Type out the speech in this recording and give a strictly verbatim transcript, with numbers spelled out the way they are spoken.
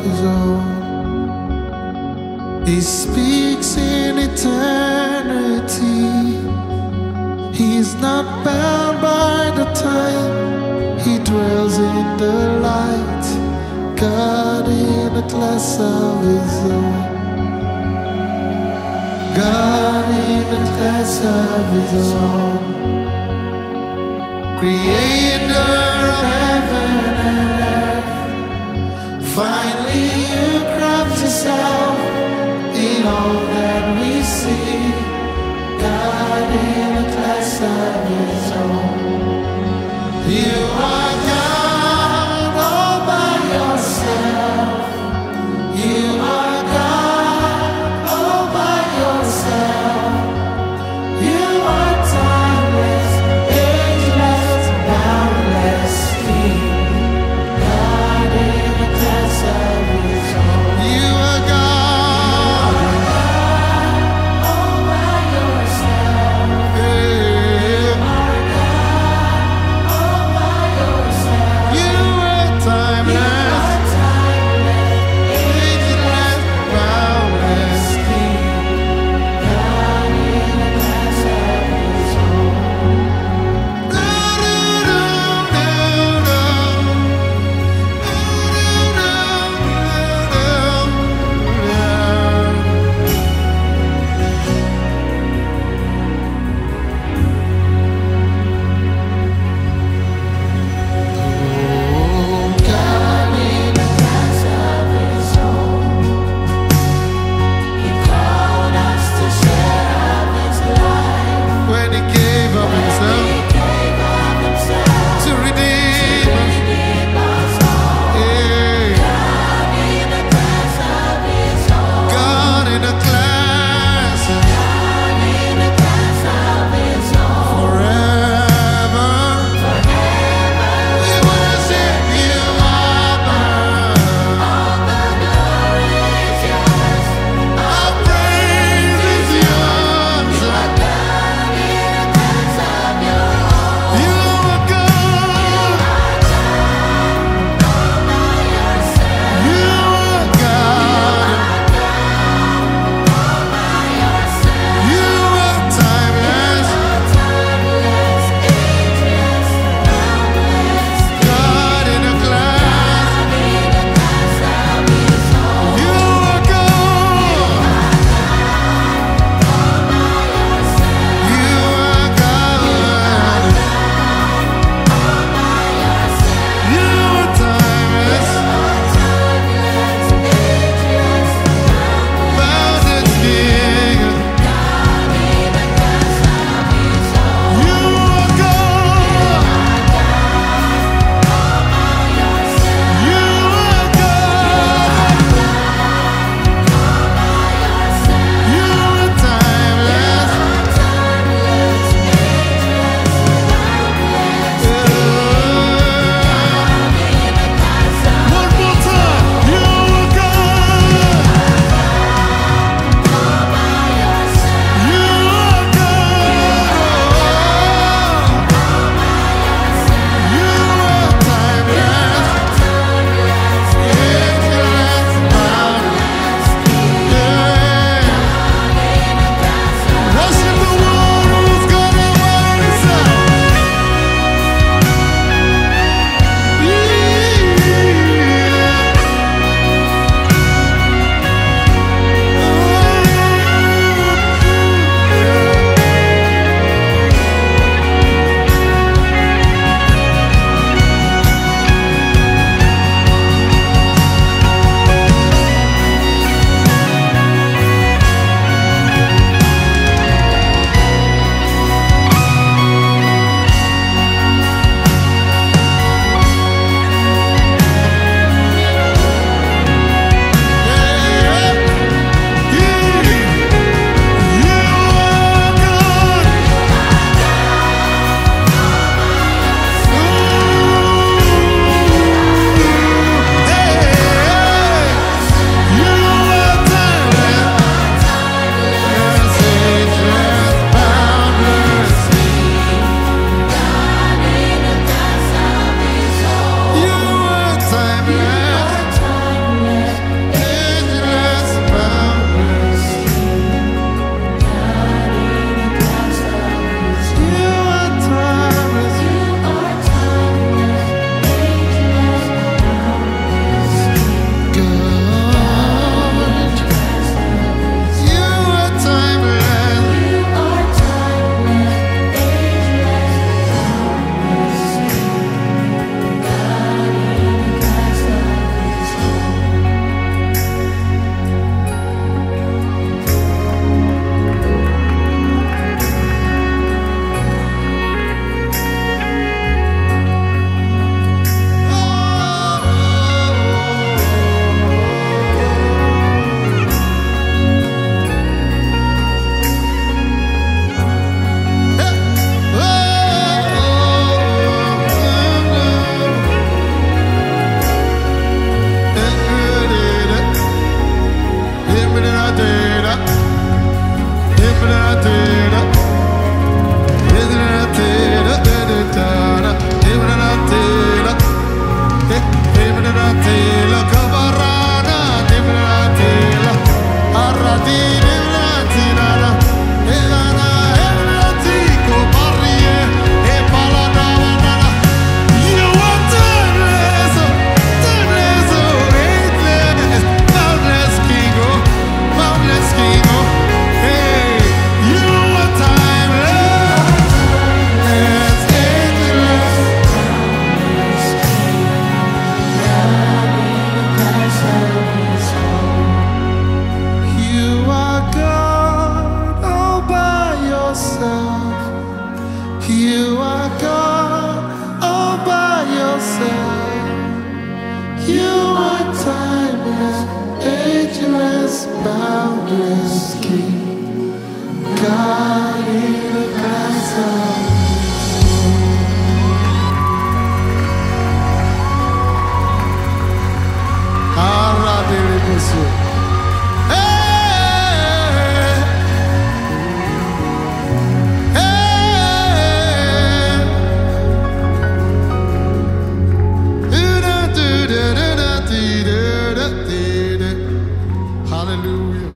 his own. He speaks in eternity. He's not bound by the time. He dwells in the light, God in a class of his own. God in a class of his own. Creator of heaven and earth. Finally you craft yourself in all that we see. God in a class of his own. You are God all by yourself. You are God all by yourself. You are timeless, ageless, boundless, King. God in a class of his own. You are God all by yourself. You are You are timeless, ageless, boundless King. God.